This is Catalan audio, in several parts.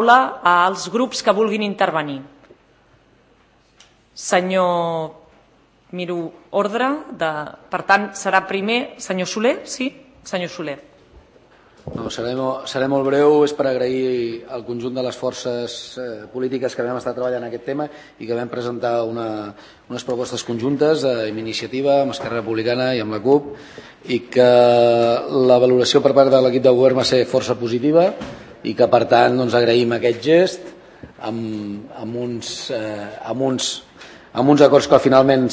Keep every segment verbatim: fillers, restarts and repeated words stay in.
als grups que vulguin intervenir. Senyor, miro ordre, de, per tant, serà primer senyor Soler, sí? Senyor Soler. No, seré, seré molt breu, és per agrair al conjunt de les forces eh, polítiques que vam estar treballant en aquest tema i que vam presentar una, unes propostes conjuntes eh, amb Iniciativa, amb Esquerra Republicana i amb la CUP, i que la valoració per part de l'equip de govern va ser força positiva i que per tant doncs, agraïm aquest gest amb, amb, uns, eh, amb, uns, amb uns acords que finalment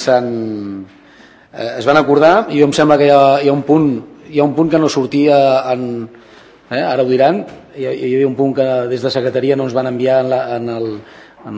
eh, es van acordar, i jo em sembla que hi ha, hi ha un punt hi ha un punt que no sortia en, eh, ara ho diran, hi, hi havia un punt que des de secretaria no ens van enviar en, la, en, el, en,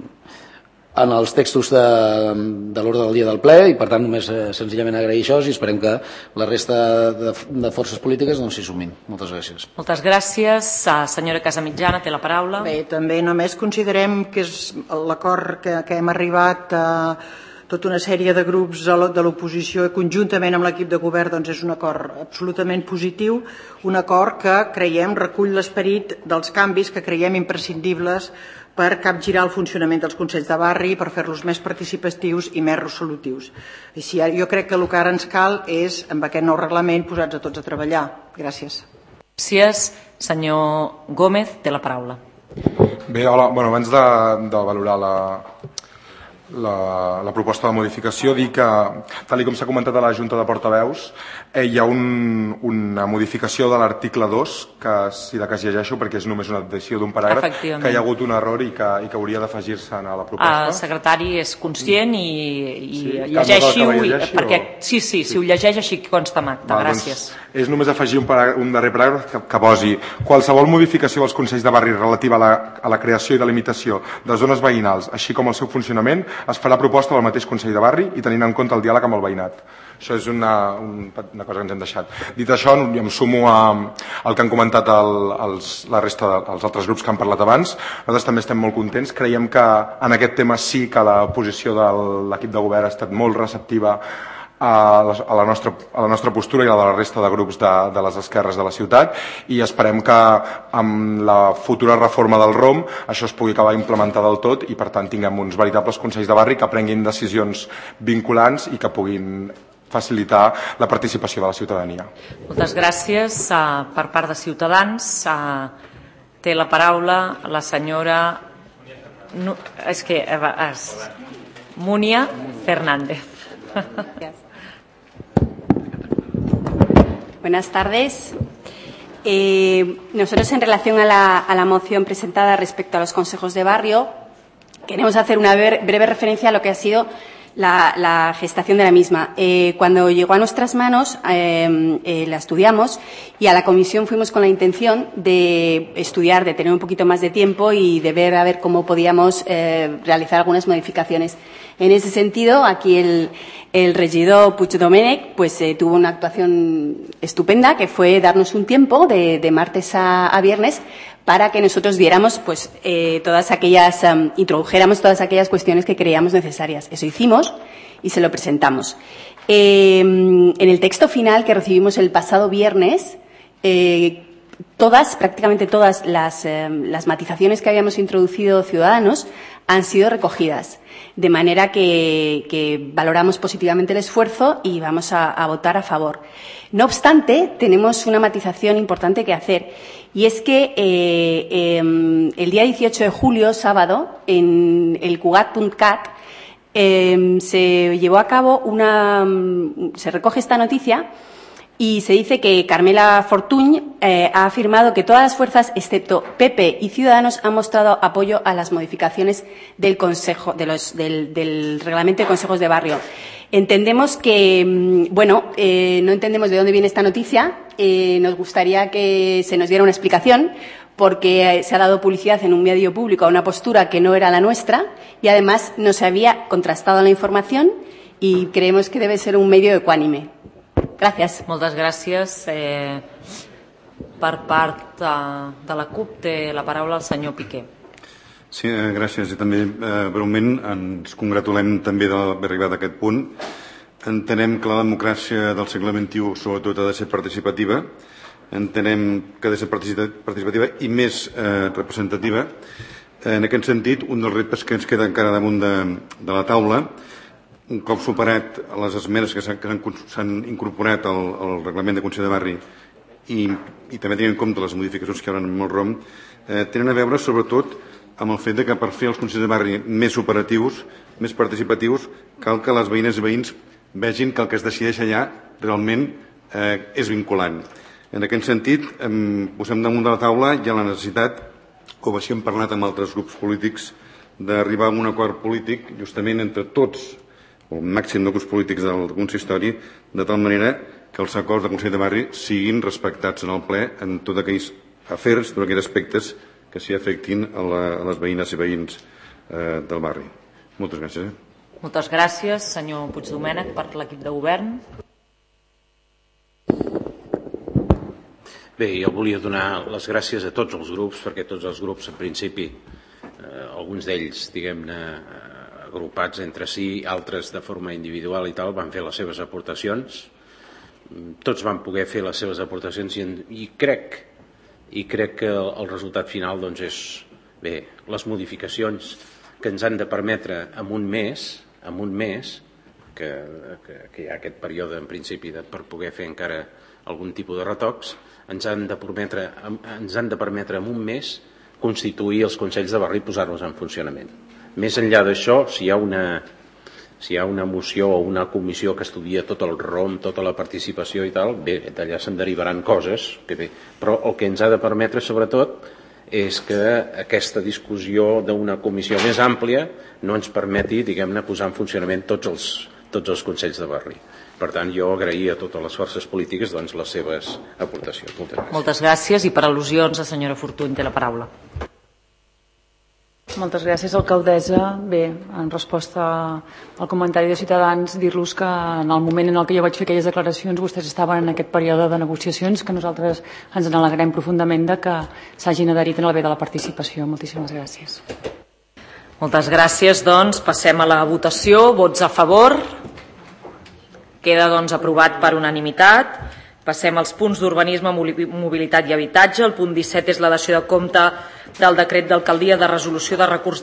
en els textos de, de l'ordre del dia del ple, i per tant només eh, senzillament agrair això i esperem que la resta de, de forces polítiques doncs, s'hi sumin. Moltes gràcies. Moltes gràcies. Senyora Casamitjana, té la paraula. Bé, també només considerem que és l'acord que, que hem arribat a tota una sèrie de grups de l'oposició conjuntament amb l'equip de govern, doncs és un acord absolutament positiu, un acord que creiem recull l'esperit dels canvis que creiem imprescindibles per capgirar el funcionament dels consells de barri, per fer-los més participatius i més resolutius. Així, jo crec que el que ara ens cal és, amb aquest nou reglament, posats a tots a treballar. Gràcies. Gràcies. Senyor Gómez, té la paraula. Bé, hola. Bueno, abans de, de valorar la... La, la proposta de modificació, dir que, tal com s'ha comentat a la Junta de Portaveus, eh, hi ha un, una modificació de l'article dos, que si la que es llegeixo, perquè és només una addició d'un paràgraf, que hi ha hagut un error i que, i que hauria d'afegir-se a la proposta. El secretari és conscient i, i sí, llegeixi-ho, llegeixi, perquè o... sí, sí, si ho llegeix així consta en acte. Gràcies. Doncs és només afegir un, un darrer paràgraf que, que posi qualsevol modificació dels consells de barri relativa a la, a la creació i delimitació de zones veïnals, així com el seu funcionament, es farà proposta del mateix Consell de Barri i tenint en compte el diàleg amb el veïnat. Això és una, una cosa que ens hem deixat. Dit això, em sumo a, al que han comentat el, els, la resta dels altres grups que han parlat abans. Nosaltres també estem molt contents. Creiem que en aquest tema sí que la posició de l'equip de govern ha estat molt receptiva a la, a, la nostra, a la nostra postura i a la de la resta de grups de, de les esquerres de la ciutat, i esperem que amb la futura reforma del R O M això es pugui acabar implementar del tot i per tant tinguem uns veritables consells de barri que prenguin decisions vinculants i que puguin facilitar la participació de la ciutadania. Moltes gràcies. Uh, per part de Ciutadans uh, té la paraula la senyora no, és que és Múnia Fernández. Buenas tardes. Eh, nosotros, en relación a la, a la moción presentada respecto a los consejos de barrio, queremos hacer una breve referencia a lo que ha sido la, la gestación de la misma. Eh, cuando llegó a nuestras manos, eh, eh, la estudiamos y a la comisión fuimos con la intención de estudiar, de tener un poquito más de tiempo y de ver a ver cómo podíamos eh, realizar algunas modificaciones. En ese sentido, aquí el, el regidor Puig Domènech pues, eh, tuvo una actuación estupenda, que fue darnos un tiempo de, de martes a, a viernes para que nosotros viéramos, pues, eh, todas aquellas, um, introdujéramos todas aquellas cuestiones que creíamos necesarias. Eso hicimos y se lo presentamos. Eh, en el texto final que recibimos el pasado viernes, eh, todas, prácticamente todas las, eh, las matizaciones que habíamos introducido Ciudadanos han sido recogidas. De manera que, que valoramos positivamente el esfuerzo y vamos a, a votar a favor. No obstante, tenemos una matización importante que hacer, y es que eh, eh, el día dieciocho de julio, sábado, en el cugat punto cat eh, se llevó a cabo una... se recoge esta noticia y se dice que Carmela Fortuny eh, ha afirmado que todas las fuerzas, excepto P P y Ciudadanos, han mostrado apoyo a las modificaciones del Consejo, de los, del, del Reglamento de Consejos de Barrio. Entendemos que, bueno, eh, no entendemos de dónde viene esta noticia. Eh, nos gustaría que se nos diera una explicación, porque se ha dado publicidad en un medio público a una postura que no era la nuestra y además no se había contrastado la información y creemos que debe ser un medio ecuánime. Gràcies. Moltes gràcies. Eh, per part de, de la CUP té la paraula el senyor Piqué. Sí, eh, gràcies. I també, eh, breument, ens congratulem també d'haver arribat a aquest punt. Entenem que la democràcia del segle vint-i-u, sobretot, ha de ser participativa. entenem que ha de ser participativa i més eh, representativa. En aquest sentit, un dels reptes que ens queda encara damunt de, de la taula, un cop superat les esmenes que s'han incorporat al, al reglament de Consell de Barri i, i també tenint en compte les modificacions que hi haurà en el ROM, eh, tenen a veure sobretot amb el fet de que per fer els Consells de Barri més operatius, més participatius, cal que les veïnes i veïns vegin que el que es decideix allà realment eh, és vinculant. En aquest sentit, eh, posem damunt de la taula ja la necessitat, com així hem parlat amb altres grups polítics, d'arribar a un acord polític justament entre tots, o el màxim de grups polítics del consistori, de tal manera que els acords del Consell de Barri siguin respectats en el ple en tots aquells afers, tots aquells aspectes que s'hi afectin a, la, a les veïnes i veïns eh, del barri. Moltes gràcies. Eh? Moltes gràcies, senyor Puigdomènech, per l'equip de govern. Bé, jo volia donar les gràcies a tots els grups, perquè tots els grups, en principi, eh, alguns d'ells, diguem-ne, agrupats entre si, altres de forma individual i tal, van fer les seves aportacions. Tots van poder fer les seves aportacions i, i crec i crec que el, el resultat final doncs, és bé, les modificacions que ens han de permetre en un mes, en un mes que, que, que hi ha aquest període en principi de, per poder fer encara algun tipus de retocs, ens han de permetre, ens han de permetre en un mes constituir els Consells de Barri i posar-los en funcionament. Més enllà d'això, si hi ha una, si hi ha una moció o una comissió que estudia tot el ROM, tota la participació i tal, bé, d'allà se'n derivaran coses, que bé, però el que ens ha de permetre sobretot és que aquesta discussió d'una comissió més àmplia no ens permeti, diguem-ne, posar en funcionament tots els, tots els Consells de Barri. Per tant, jo agraïa a totes les forces polítiques doncs, les seves aportacions. Moltes gràcies. Moltes gràcies i per al·lusions la senyora Fortuny té la paraula. Moltes gràcies, alcaldessa. Bé, en resposta al comentari de Ciutadans, dir-los que en el moment en el que jo vaig fer aquelles declaracions vostès estaven en aquest període de negociacions que nosaltres ens n'alegrem profundament de que s'hagin adherit en el bé de la participació. Moltíssimes gràcies. Moltes gràcies, doncs. Passem a la votació. Vots a favor. Queda, doncs, aprovat per unanimitat. Passem als punts d'urbanisme, mobilitat i habitatge. El punt disset és la dació de compte del decret d'alcaldia de resolució de recurs